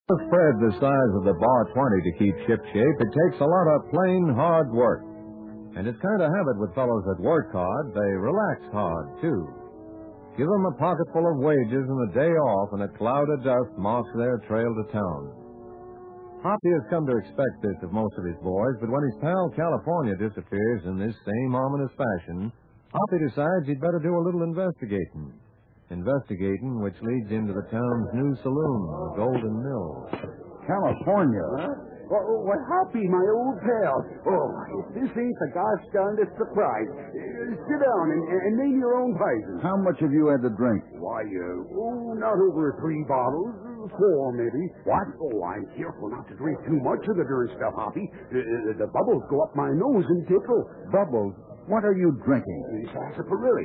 To spread the size of the bar 20 to keep shipshape, it takes a lot of plain hard work. And it's kind of habit with fellows that work hard, they relax hard, too. Give them a pocketful of wages and a day off, and a cloud of dust marks their trail to town. Hoppy has come to expect this of most of his boys, but when his pal California disappears in this same ominous fashion, Hoppy decides he'd better do a little investigating. Investigating, which leads into the town's new saloon, the Golden Mill. California? Huh? Well, Hoppy, my old pal. Oh, if this ain't the gosh darndest surprise. Sit down and name your own prices. How much have you had to drink? Why, not over 3 bottles. 4, maybe. What? Oh, I'm careful not to drink too much of the darn stuff, Hoppy. The bubbles go up my nose and tickle. Bubbles? What are you drinking? Sarsaparilla.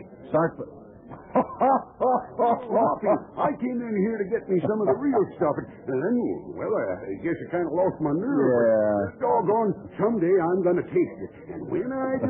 Hoppy, I came in here to get me some of the real stuff, and then, well, I guess I kind of lost my nerve. Yeah. Doggone, someday I'm going to taste it, and when I do,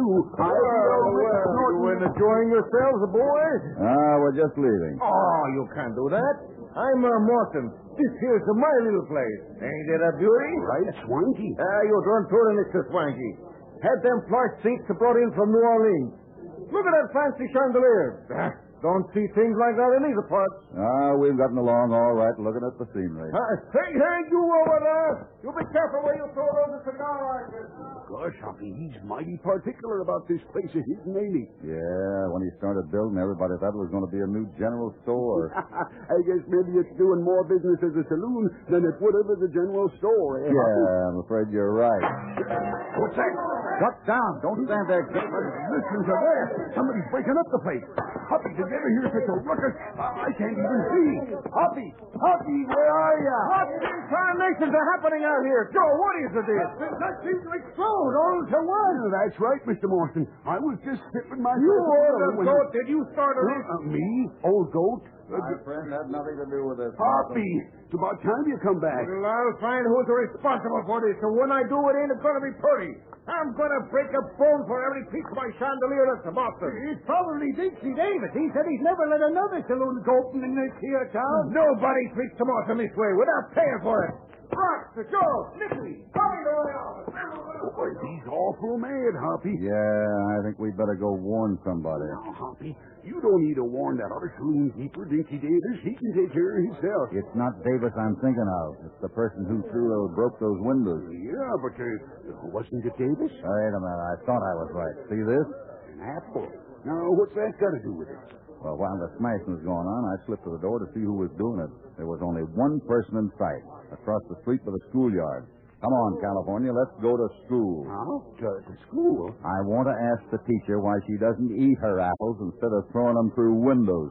You been enjoying yourselves, boys? We're just leaving. Oh, you can't do that. I'm Morton. This here's my little place. Ain't it a beauty? Right, swanky. You don't told him it's a swanky. Had them plush seats brought in from New Orleans. Look at that fancy chandelier. Don't see things like that in either parts. We've gotten along all right looking at the scenery. Hey, you over there. You be careful where you throw those cigar like this. Gosh, Hoppy, he's mighty particular about this place of his, ain't he? Yeah, when he started building, everybody thought it was going to be a new general store. I guess maybe it's doing more business as a saloon than it would have as a general store, Yeah, I'm afraid you're right. What's that? Shut down. Don't stand there. Listen to that. Somebody's breaking up the place. Hoppy, did you ever hear such a ruckus? I can't even see. Hoppy, where are you? What incarnations are happening out here? Joe, what is it? That seems to explode all to one. That's right, Mr. Morrison. I was just sipping my... You old goat, did you start it? Me? Old goat? My friend had nothing to do with this. Hoppy, it's about time you come back. Well, I'll find who's responsible for this, and when I do, it ain't going to be pretty. I'm going to break a bone for every piece of my chandelier that's about them. It's probably Dixie Davis. He said he's never let another saloon go open in this here town. Nobody treats them off in this way without paying for it. Rock, Joe, Nicky, hurry the way out. Boy, he's awful mad, Hoppy. Yeah, I think we'd better go warn somebody. Now, Hoppy, you don't need to warn that other saloon keeper, Dinky Davis. He can take care of himself. It's not Davis I'm thinking of. It's the person who broke those windows. Yeah, but wasn't it Davis? Wait a minute. I thought I was right. See this? An apple. Now, what's that got to do with it? Well, while the smashing was going on, I slipped to the door to see who was doing it. There was only one person in sight, across the street by the schoolyard. Come on, California, let's go to school. Huh? To school? I want to ask the teacher why she doesn't eat her apples instead of throwing them through windows.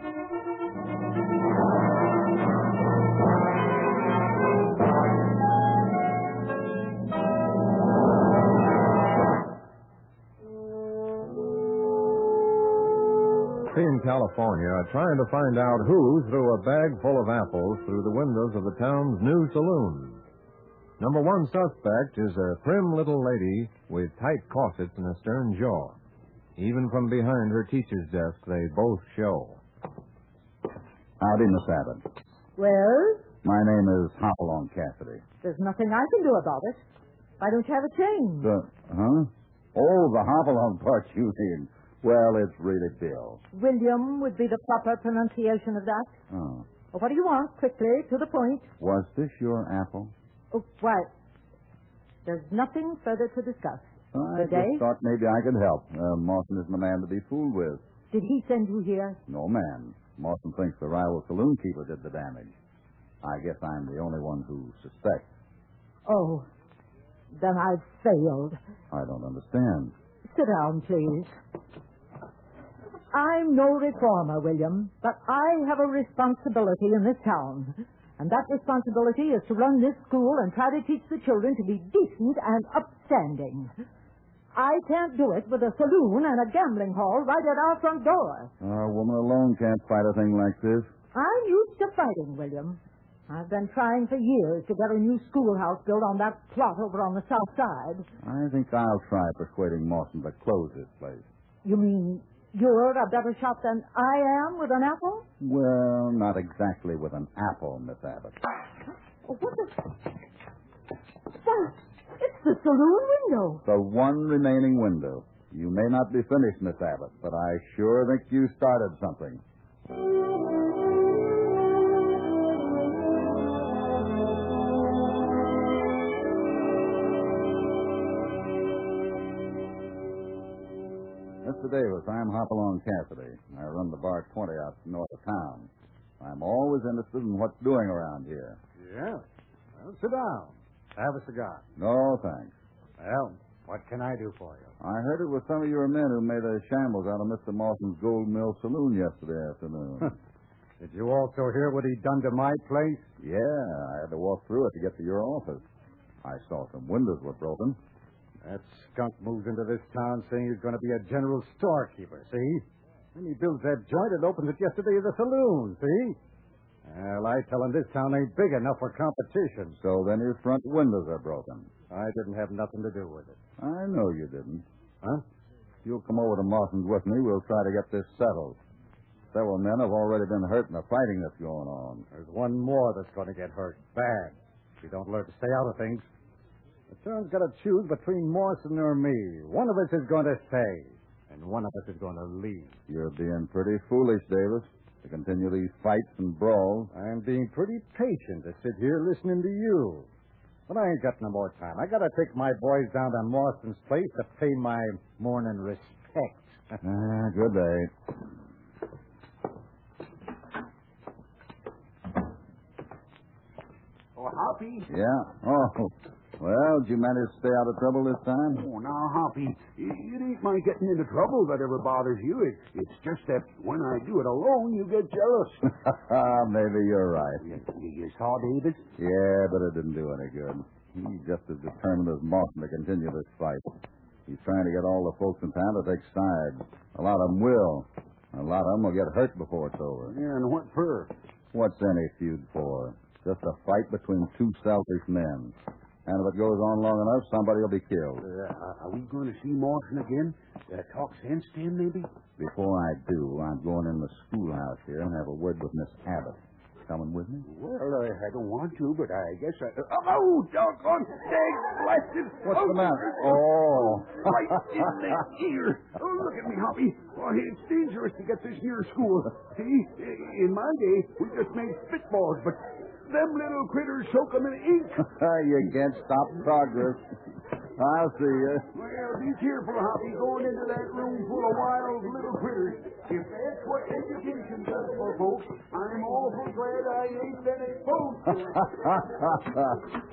In California are trying to find out who threw a bag full of apples through the windows of the town's new saloon. Number one suspect is a prim little lady with tight corsets and a stern jaw. Even from behind her teacher's desk, they both show. Howdy, Miss Abbott. Well, My name is Hopalong Cassidy. there's nothing I can do about it. Why don't you have a change? Oh, the Hopalong part you mean. Well, it's really Bill. William would be the proper pronunciation of that. Oh. Well, what do you want? Quickly, to the point. Was this your apple? Oh, why? There's nothing further to discuss. I Good day. just thought maybe I could help. Mawson isn't a man to be fooled with. Did he send you here? No, man. Mawson thinks the rival saloon keeper did the damage. I guess I'm the only one who suspects. Oh, then I've failed. I don't understand. Sit down, please. I'm no reformer, William, but I have a responsibility in this town. And that responsibility is to run this school and try to teach the children to be decent and upstanding. I can't do it with a saloon and a gambling hall right at our front door. A woman alone can't fight a thing like this. I'm used to fighting, William. I've been trying for years to get a new schoolhouse built on that plot over on the south side. I think I'll try persuading Mawson to close this place. You mean you're a better shot than I am with an apple? Well, not exactly with an apple, Miss Abbott. Well, what saloon window. The one remaining window. You may not be finished, Miss Abbott, but I sure think you started something. Mr. Davis, I'm Hopalong Cassidy. I run the Bar 20 out north of town. I'm always interested in what's doing around here. Yeah? Well, sit down. Have a cigar. No, thanks. Well, what can I do for you? I heard it was some of your men who made a shambles out of Mr. Mawson's Gold Mill Saloon yesterday afternoon. Did you also hear what he done to my place? Yeah, I had to walk through it to get to your office. I saw some windows were broken. That skunk moves into this town saying he's going to be a general storekeeper, see? When he builds that joint, it opens it yesterday as a saloon, see? Well, I tell him this town ain't big enough for competition. So then his front windows are broken. I didn't have nothing to do with it. I know you didn't. Huh? If you'll come over to Mawson's with me, we'll try to get this settled. Several men have already been hurt in the fighting that's going on. There's one more that's going to get hurt bad if we don't learn to stay out of things. The town's got to choose between Mawson or me. One of us is going to stay, and one of us is going to leave. You're being pretty foolish, Davis, to continue these fights and brawls. I'm being pretty patient to sit here listening to you. But I ain't got no more time. I got to take my boys down to Mawson's place to pay my morning respects. Good day. Oh, Hoppy? Yeah. Oh, well, did you manage to stay out of trouble this time? Oh, now, Hoppy, it ain't my getting into trouble that ever bothers you. It's just that when I do it alone, you get jealous. Maybe you're right. You saw David? Yeah, but it didn't do any good. He's just as determined as Mawson to continue this fight. He's trying to get all the folks in town to take sides. A lot of them will. A lot of them will get hurt before it's over. Yeah, and what for? What's any feud for? Just a fight between two selfish men. And if it goes on long enough, somebody will be killed. Are we going to see Mawson again? Talk sense to him, maybe? Before I do, I'm going in the schoolhouse here and have a word with Miss Abbott. Coming with me? Well, I don't want to, but I guess I... Oh, doggone! Dang, blasted! What's the matter? Oh. Right in the ear. Oh, look at me, Hoppy. Well, it's dangerous to get this near school. See, in my day, we just made spitballs, but them little critters soak them in ink. You can't stop progress. I'll see you. Well, be careful, Hoppy, going into that room full of wild little critters. If that's what education does for folks, I'm awful glad I ain't been exposed to it.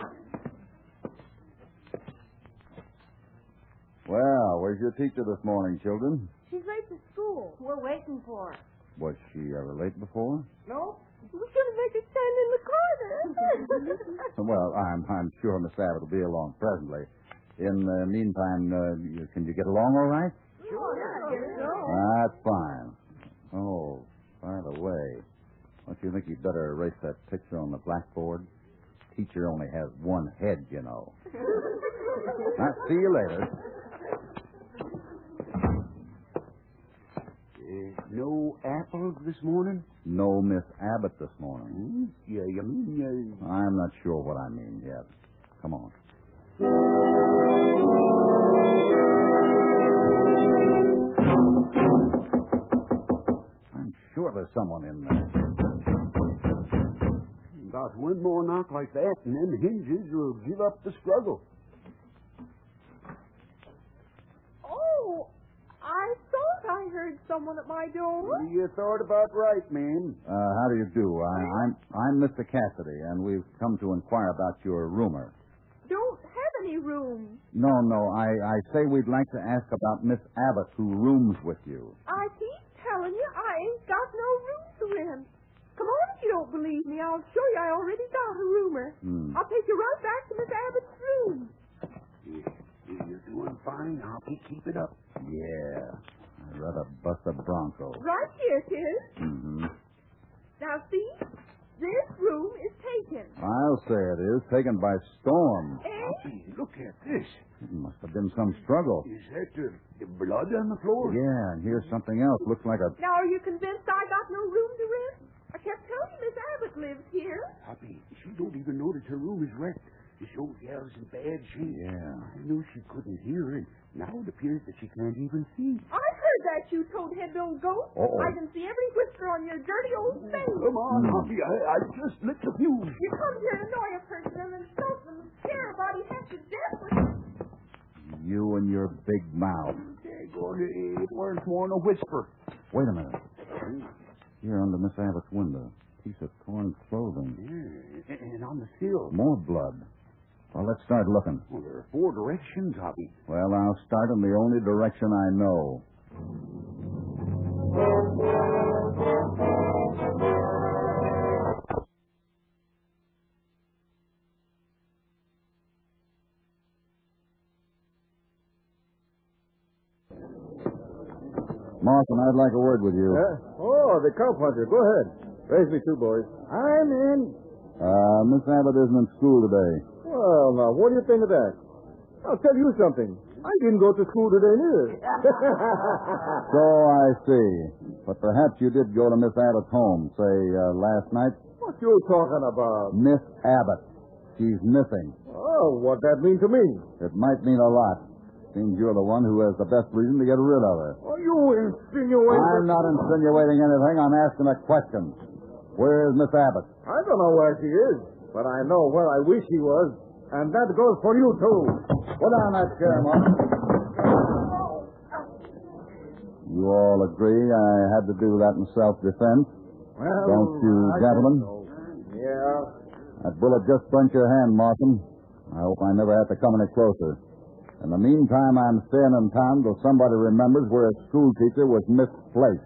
Well, where's your teacher this morning, children? She's late to school. We're waiting for her. Was she ever late before? No? We're going to make her stand in the corner. Well, I'm sure Miss Abbott will be along presently. In the meantime, can you get along all right? Sure. That's fine. Oh, by the way, don't you think you'd better erase that picture on the blackboard? Teacher only has one head, you know. I'll see you later. No apples this morning? No Miss Abbott this morning. Yeah, you mean... I'm not sure what I mean yet. Come on. I'm sure there's someone in there. About one more knock like that, and them hinges will give up the struggle. Oh, I thought I heard someone at my door. You thought about right, ma'am. How do you do? I'm Mr. Cassidy, and we've come to inquire about your roomer. Don't have any room. No, I say we'd like to ask about Miss Abbott, who rooms with you. I keep telling you I ain't got no room to rent. Come on if you don't believe me. I'll show you I already got a roomer. I'll take you right back to Miss Abbott's room. You're doing fine, Hoppy. Keep it up. Yeah. I'd rather bust a bronco. Right here it is. Mm-hmm. Now, see? This room is taken. I'll say it is. Taken by storm. Hoppy, look at this. It must have been some struggle. Is that the blood on the floor? Yeah, and here's something else. Looks like a... Now, are you convinced I got no room to rent? I kept telling you Miss Abbott lives here. Hoppy, she don't even notice her room is wrecked. This old gal's in bad shape. Yeah. I knew she couldn't hear, and now it appears that she can't even see. I heard that, you toad-head old ghost. Uh-oh. I can see every whisper on your dirty old face. Come on, Hoppy. I just lit the fuse. You come here to annoy a person and insult them and scare a body half to death with You and your big mouth. Daggone, it weren't more than a whisper. Wait a minute. Here under Miss Abbott's window. Piece of torn clothing. Yeah, and on the sill. More blood. Well, let's start looking. Well, there are 4 directions, Hoppy. Well, I'll start in the only direction I know. Martin, I'd like a word with you. Oh, the cowpuncher. Go ahead. Raise me 2 boys. I'm in. Miss Abbott isn't in school today. Well, now, what do you think of that? I'll tell you something. I didn't go to school today, neither. So I see. But perhaps you did go to Miss Abbott's home, say, last night? What you talking about? Miss Abbott. She's missing. Oh, what that mean to me? It might mean a lot. Seems you're the one who has the best reason to get rid of her. Oh, you insinuate... I'm not insinuating anything. I'm asking a question. Where is Miss Abbott? I don't know where she is, but I know where I wish she was. And that goes for you, too. Put down that chair, Martin. You all agree I had to do that in self-defense? Well, Don't you, gentlemen? Yeah. That bullet just burnt your hand, Martin. I hope I never have to come any closer. In the meantime, I'm staying in town till somebody remembers where a school teacher was misplaced.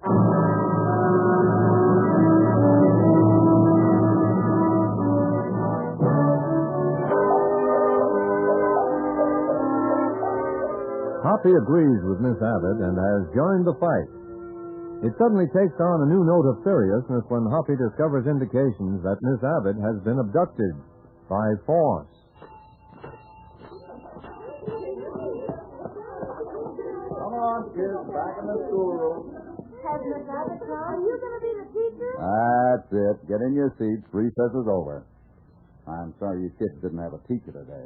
Hoppy agrees with Miss Abbott and has joined the fight. It suddenly takes on a new note of seriousness when Hoppy discovers indications that Miss Abbott has been abducted by force. Come on, kids, back in the schoolroom. Has Miss Abbott come? Are you going to be the teacher? That's it. Get in your seats. Recess is over. I'm sorry you kids didn't have a teacher today.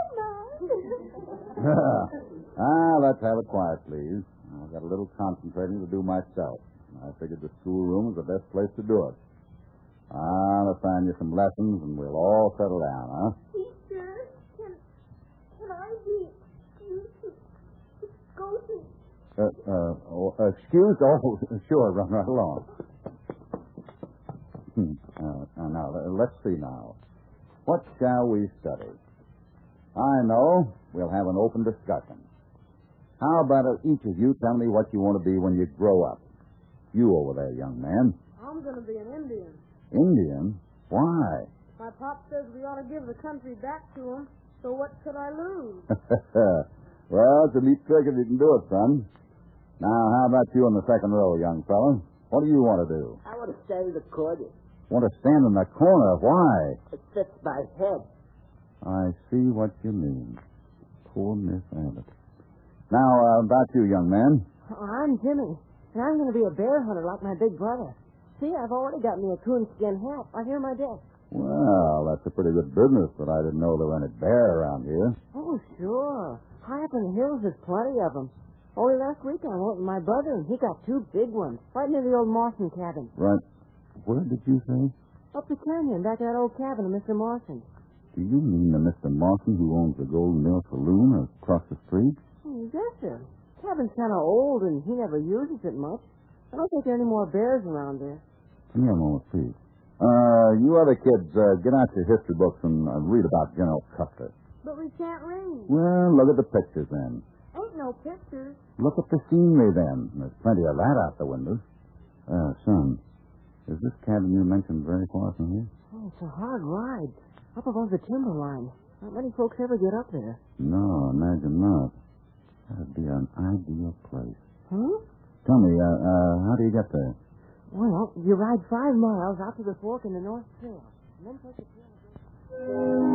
Let's have it quiet, please. I've got a little concentrating to do myself. I figured the schoolroom is the best place to do it. I'll assign you some lessons, and we'll all settle down, huh? Teacher, can I be excused to go to... Excuse? Oh, sure, run right along. Now, let's see now. What shall we study? I know we'll have an open discussion. How about each of you tell me what you want to be when you grow up? You over there, young man. I'm going to be an Indian. Indian? Why? My pop says we ought to give the country back to him, so what could I lose? Well, it's a neat trick if you can do it, son. Now, how about you in the second row, young fellow? What do you want to do? I want to stand in the corner. Want to stand in the corner? Why? It fits my head. I see what you mean. Poor Miss Abbott. Now, about you, young man. Oh, I'm Jimmy, and I'm going to be a bear hunter like my big brother. See, I've already got me a coonskin hat right here on my desk. Well, that's a pretty good business, but I didn't know there were any bear around here. Oh, sure. High up in the hills, there's plenty of them. Only last week I went with my brother, and he got 2 big ones right near the old Marson cabin. Right. Where did you say? Up the canyon, back at that old cabin of Mr. Marson. Do you mean the Mr. Marson who owns the Golden Mill Saloon across the street? Yes, sir. Cabin's kind of old, and he never uses it much. I don't think there are any more bears around there. Come here a moment, please. You other kids, get out your history books and read about General Custer. But we can't read. Well, look at the pictures then. Ain't no pictures. Look at the scenery then. There's plenty of that out the windows. Son, is this cabin you mentioned very far from here? Oh, it's a hard ride. Up above the timberline. Not many folks ever get up there. No, imagine not. That'd be an ideal place. Huh? Tell me, how do you get there? Well, you ride 5 miles out to the fork in the North Trail. And then take the trail.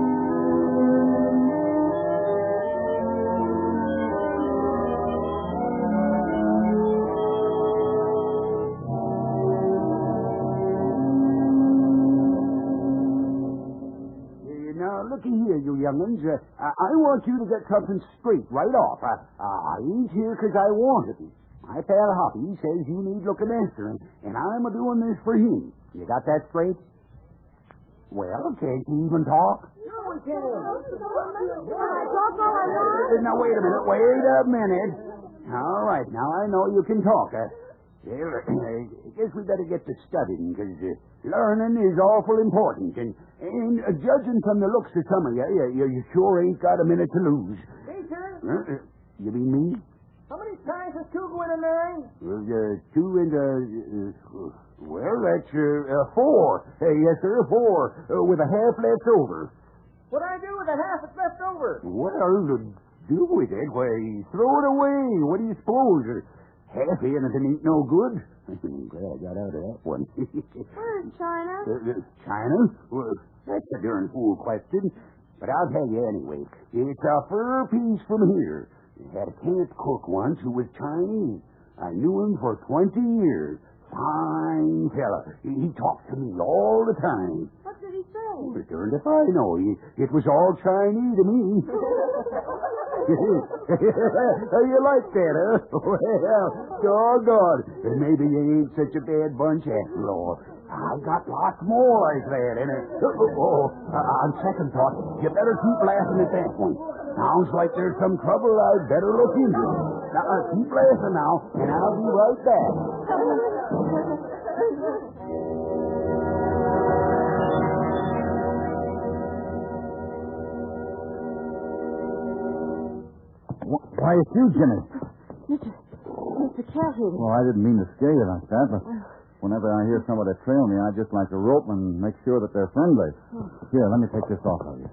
Now, looky here, you young'uns. I want you to get something straight right off. I ain't here 'cause I want to be. My pal Hoppy says you need looking after, and I'm a-doing this for him. You got that straight? Well, can't you even talk? No, we can't. I talk all I want. Now, wait a minute. All right, now I know you can talk. I guess we better get to studying, because learning is awful important. And judging from the looks of some of you sure ain't got a minute to lose. Teacher? You mean me? How many times has 2 go into 9? 2 into... well, that's 4. Yes, sir, 4, with a half left over. What do I do with the half that's left over? Well, to do with it, why, throw it away. What do you suppose? Half anything ain't no good. I'm glad I got out of that one. Where's China? China? Well, that's a darn fool question. But I'll tell you anyway. It's a fur piece from here. I had a camp cook once who was Chinese. I knew him for 20 years. Fine fella. He talked to me all the time. What did he say? Darned if I know. It was all Chinese to me. You like that, huh? Well, doggone. Maybe you ain't such a bad bunch after all. I've got lots more like that, and on second thought, you better keep laughing at that one. Sounds like there's some trouble. I'd better look into it. Now, keep laughing now, and I'll be right back. Why, it's you, Jimmy. Mr. Cassidy. Well, I didn't mean to scare you like that, but whenever I hear somebody trail me, I just like to rope and make sure that they're friendly. Here, let me take this off of you.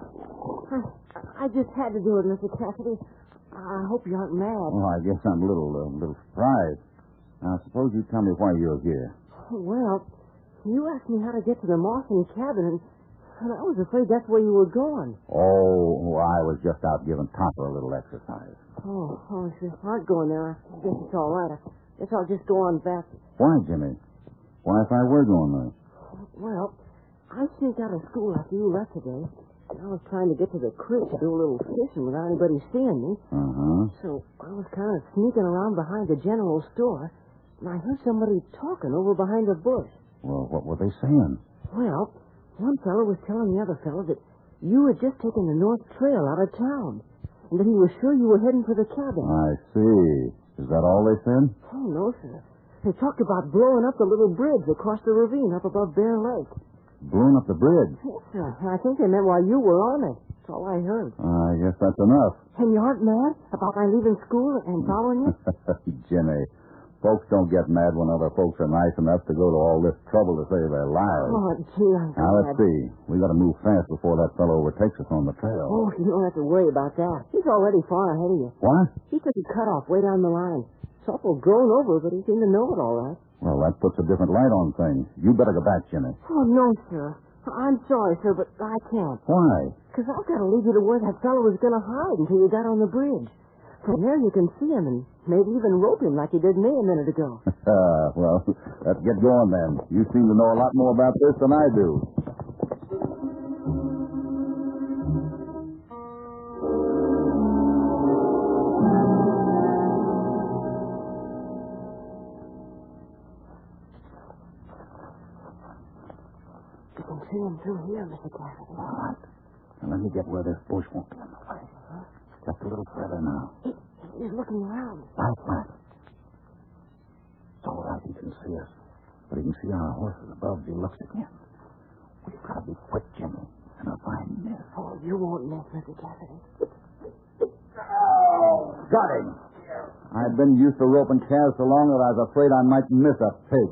I just had to do it, Mr. Cassidy. I hope you aren't mad. Well, I guess I'm a little surprised. Now, suppose you tell me why you're here. Well, you asked me how to get to the Mawson cabin, and I was afraid that's where you were going. Oh, I was just out giving Topper a little exercise. Oh, if you aren't going there, I guess it's all right. I guess I'll just go on back. Why, Jimmy? Why, if I were going there? Well, I sneaked out of school after you left today. I was trying to get to the creek to do a little fishing without anybody seeing me. Uh-huh. So I was kind of sneaking around behind the general store, and I heard somebody talking over behind a bush. Well, what were they saying? Well, one fellow was telling the other fellow that you had just taken the North Trail out of town, and that he was sure you were heading for the cabin. I see. Is that all they said? Oh, no, sir. They talked about blowing up the little bridge across the ravine up above Bear Lake. Blowing up the bridge? Yes, sir. I think they meant while you were on it. That's all I heard. I guess that's enough. And you aren't mad about my leaving school and following you? Jimmy, folks don't get mad when other folks are nice enough to go to all this trouble to save their lives. Oh, gee, I'm glad. Now, let's see. We got to move fast before that fellow overtakes us on the trail. Oh, you don't have to worry about that. He's already far ahead of you. What? He took a cutoff way down the line. It's awful grown over, but he seemed to know it all right. Well, that puts a different light on things. You better go back, Jimmy. Oh, no, sir. I'm sorry, sir, but I can't. Why? Because I've got to leave you to where that fellow was going to hide until you got on the bridge. From there you can see him and maybe even rope him like you did me a minute ago. Well, let's get going then. You seem to know a lot more about this than I do. You can see him through here, Mr. Cassidy. All right. Now, let me get where this bush won't be in the way. Just a little further now. He's looking around. Right. It's all right, he can see us. But he can see our horses above as he looks again. We've got to be quick, Jimmy, and if I miss... Oh, you won't miss, Mr. Cassidy. Got him! I've been used to roping calves so long that I was afraid I might miss a pig.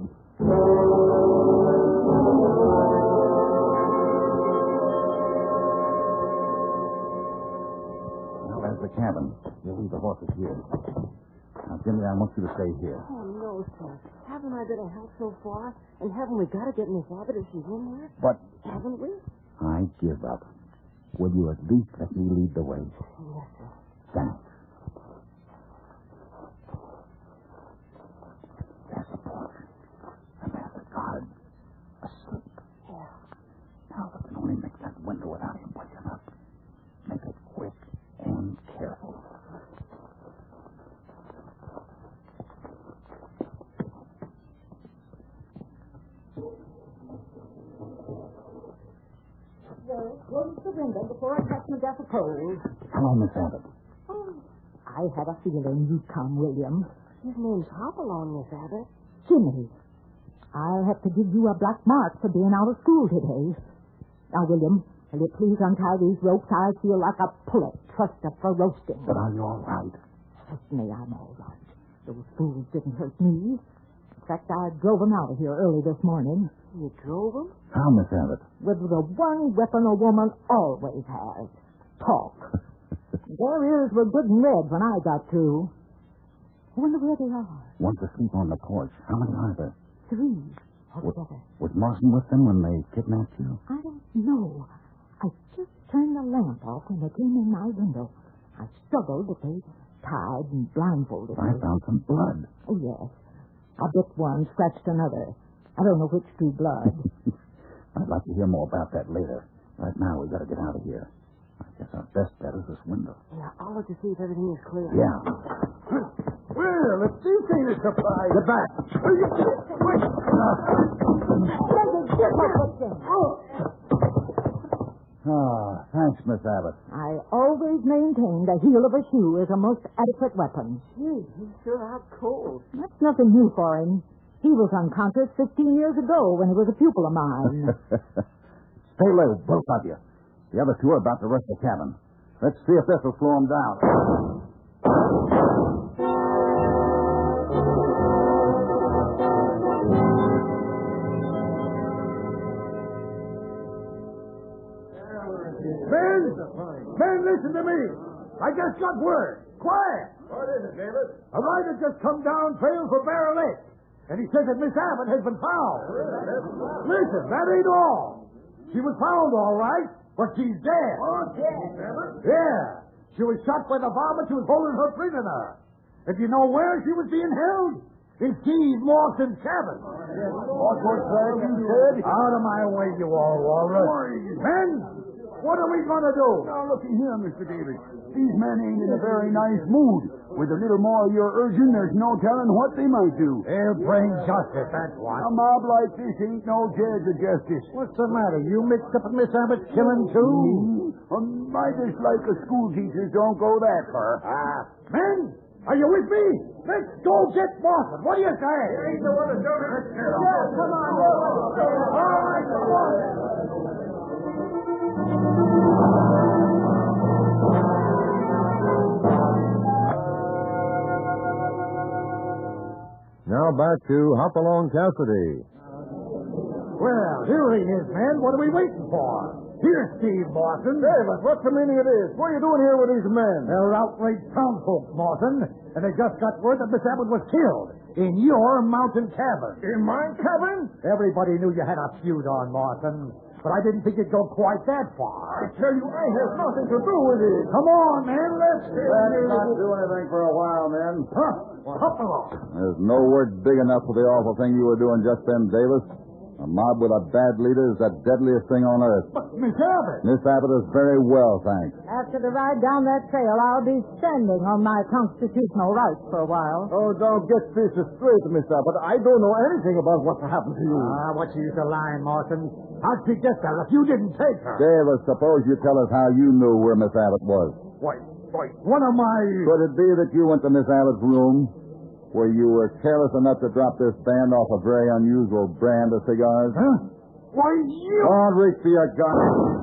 Well, there's the cabin. We'll leave the horses here. Now, Jimmy, I want you to stay here. Oh, no, sir. Haven't I been a help so far? And haven't we got to get Miss Abbott if she's in there? But Haven't we? I give up. Will you at least let me lead the way? Yes, sir. Thanks. There's the porch. And there's the guard. Asleep. Yeah. Now, we can only make that window without him close the window before I catch my death of cold. Hello, Miss Abbott. Oh, I had a feeling you'd come, William. His name's Hopalong, Miss Abbott. Jimmy, I'll have to give you a black mark for being out of school today. Now, William, will you please untie these ropes? I feel like a pullet trussed up for roasting. But are you all right? Trust me, I'm all right. Those fools didn't hurt me. In fact, I drove them out of here early this morning. You drove him? How, Miss Abbott? With the one weapon a woman always has. Talk. Their ears were good and red when I got through. I wonder where they are. One's asleep on the porch. How many are there? 3 altogether. Was Marston with them when they kidnapped you? I don't know. I just turned the lamp off when they came in my window. I struggled, but they tied and blindfolded me. I found some blood. Oh, yes. I bit one, scratched another. I don't know which drew blood. I'd like to hear more about that later. Right now, we've got to get out of here. I guess our best bet is this window. Yeah, I'll look to see if everything is clear. Yeah. Well, if this ain't a surprise. Get back. Ah, thanks, Miss Abbott. I always maintained the heel of a shoe is a most adequate weapon. Gee, he's sure out cold. That's nothing new for him. He was unconscious 15 years ago when he was a pupil of mine. Stay low, both of you. The other two are about to rush the cabin. Let's see if this will slow them down. Men, listen to me. I just got word. Quiet. What is it, David? A rider just come down trail for Barrel Lake, and he says that Miss Abbott has been found. Listen, that ain't all. She was found all right, but she's dead. Oh, dead? Yeah. She was shot by the varmint who was holding her prisoner. And you know where she was being held? In Steve Mawson's cabin. What was that you said? Out of my way, you all walrus. Men, what are we going to do? Now, looky here, Mr. Davis. These men ain't in a very nice mood. With a little more of your urging, there's no telling what they might do. They'll bring justice, that's what. A mob like this ain't no judge of justice. What's the matter? You mixed up in Miss Abbott's killing, too? My dislike of school teachers don't go that far. Men, are you with me? Let's go get Mawson. What do you say? Ain't the one to go to this Come on. All right, come on. Now back to Hopalong Cassidy. Well, here he is, man. What are we waiting for? Here's Steve Mawson. David, what's the meaning of this? What are you doing here with these men? They're outraged town folks, Mawson, and they just got word that Miss Abbott was killed in your mountain cabin. In my cabin? Everybody knew you had a feud on, Mawson, but I didn't think you'd go quite that far. I tell you, I have nothing to do with it. Come on, man, let's get Let's not do anything for a while, men. Huh? Come along. There's no word big enough for the awful thing you were doing just then, Davis. A mob with a bad leader is the deadliest thing on earth. But Miss Abbott. Miss Abbott is very well, thanks. After the ride down that trail, I'll be standing on my constitutional rights for a while. Oh, don't get this straight, Miss Abbott. I don't know anything about what happened to you. What's the use of lying, Mawson? How'd she get there if you didn't take her? Davis, suppose you tell us how you knew where Miss Abbott was. Wait, one of my... Could it be that you went to Miss Abbott's room, where you were careless enough to drop this band off a very unusual brand of cigars? Huh? Why, you... Don't reach for your gun.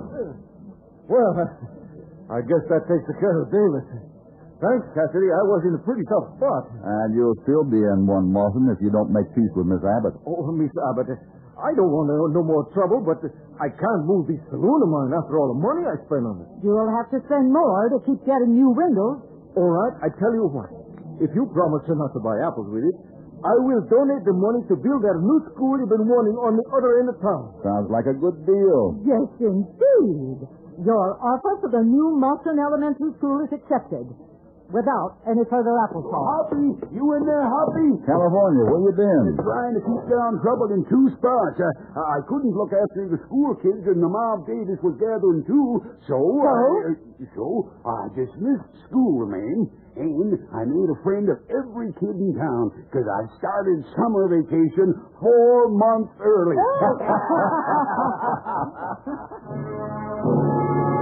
Well, I guess that takes care of Davis. Thanks, Cassidy. I was in a pretty tough spot. And you'll still be in one, Mawson, if you don't make peace with Miss Abbott. Oh, Miss Abbott, I don't want no more trouble, but I can't move this saloon of mine after all the money I spent on it. You'll have to spend more to keep getting new windows. All right, I tell you what. If you promise not to buy apples with it, I will donate the money to build that new school you've been wanting on the other end of town. Sounds like a good deal. Yes, indeed. Your offer for the new Mawson Elementary School is accepted, without any further apple sauce. Hoppy, you in there, Hoppy? California, where you been? Trying to keep down trouble in two spots. I couldn't look after the school kids, and the mob Davis was gathering too, so I dismissed school men and I made a friend of every kid in town because I started summer vacation 4 months early.